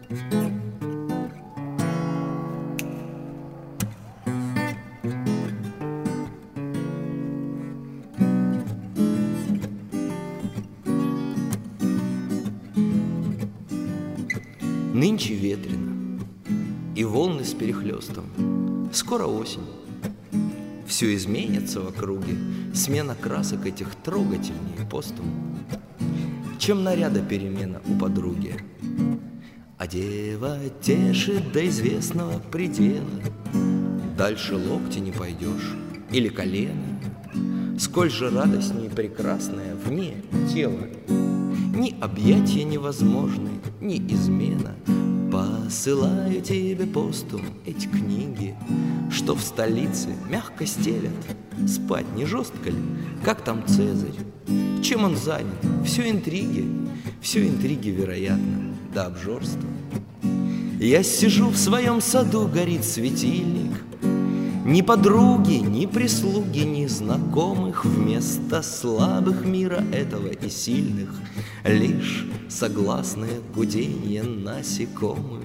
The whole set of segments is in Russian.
Нынче ветрено, и волны с перехлестом. Скоро осень. Все изменится в округе. Смена красок этих трогательнее постум, чем наряда перемена у подруги. А дева тешит до известного предела. Дальше локти не пойдешь или колено. Сколь же радостнее прекрасное вне тела. Ни объятия невозможны, ни измена. Посылаю тебе постум эти книги, что в столице мягко стелят. Спать не жестко ли, как там Цезарь? Чем он занят? Все интриги, вероятно, до обжорства. Я сижу в своем саду, горит светильник. Ни подруги, ни прислуги, ни знакомых. Вместо слабых мира этого и сильных лишь согласное гудение насекомых.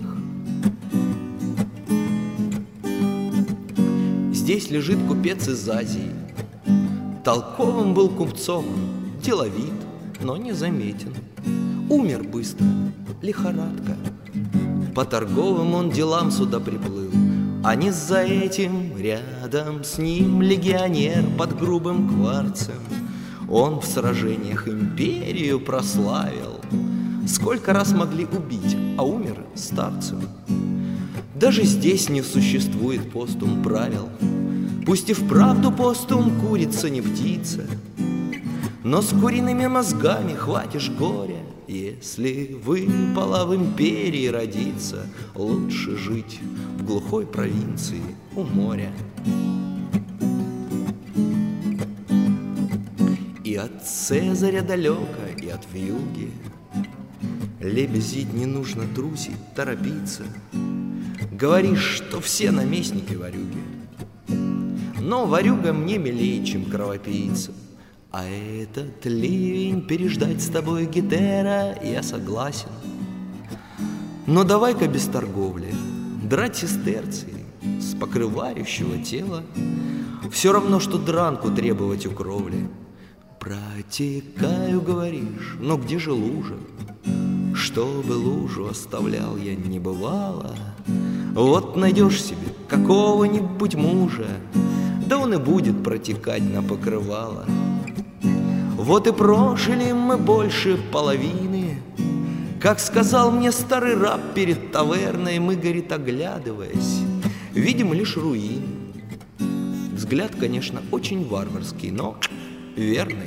Здесь лежит купец из Азии. Толковым был купцом, деловит, но незаметен. Умер быстро, лихорадка. По торговым он делам сюда приплыл. А не за этим рядом с ним легионер под грубым кварцем. Он в сражениях империю прославил. Сколько раз могли убить, а умер старцем. Даже здесь не существует постум правил. Пусть и вправду постум курица не птица, но с куриными мозгами хватишь горя. Если выпало в империи родиться, лучше жить в глухой провинции у моря. И от Цезаря далеко, и от вьюги. Лебезить не нужно, трусить, торопиться. Говоришь, что все наместники ворюги, но ворюга мне милее, чем кровопийца. А этот ливень переждать с тобой, Гетера, я согласен. Но давай-ка без торговли. Драть сестерции с покрывающего тела все равно, что дранку требовать у кровли. Протекаю, говоришь, но где же лужа? Чтобы лужу оставлял я не бывало. Вот найдешь себе какого-нибудь мужа, да он и будет протекать на покрывало. Вот и прожили мы больше половины. Как сказал мне старый раб перед таверной, мы, говорит, оглядываясь, видим лишь руины. Взгляд, конечно, очень варварский, но верный.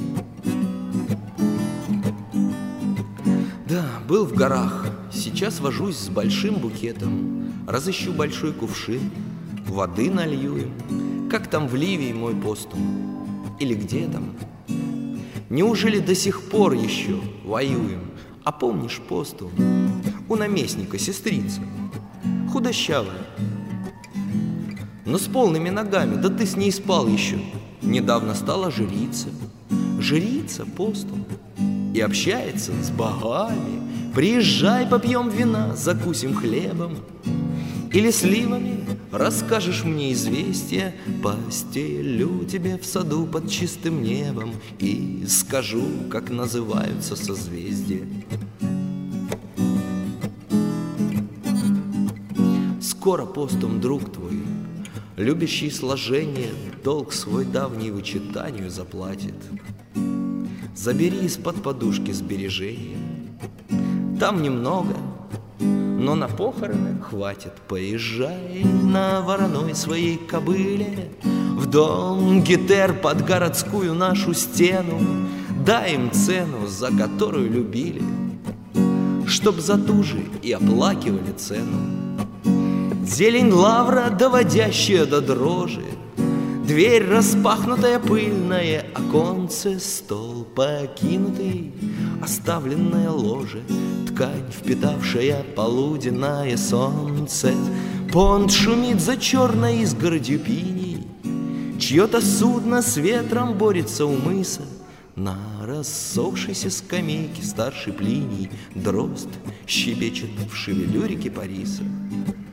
Да, был в горах, сейчас вожусь с большим букетом. Разыщу большой кувшин, воды налью им. Как там в Ливии мой постум? Или где там? Неужели до сих пор еще воюем? А помнишь постум? У наместника сестрица, худощавая, но с полными ногами. Да ты с ней спал еще. Недавно стала жрица. Жрица постум. И общается с богами. Приезжай, попьем вина, закусим хлебом или сливами. Расскажешь мне известия, постелю тебе в саду под чистым небом и скажу, как называются созвездия. Скоро постум, друг твой, любящий сложение, долг свой давний вычитанию заплатит. Забери из-под подушки сбережения. Там немного, но на похороны хватит. Поезжай на вороной своей кобыле в дом Гетер под городскую нашу стену. Дай им цену, за которую любили, чтоб за ту же и оплакивали цену. Зелень лавра, доводящая до дрожи, дверь распахнутая, пыльное оконце, стол покинутый, оставленное ложе, ткань, впитавшая полуденное солнце. Понт шумит за черной изгородью пиней, чье-то судно с ветром борется у мыса. На рассохшейся скамейке старший Плиний дрозд щебечет в шевелюре кипариса.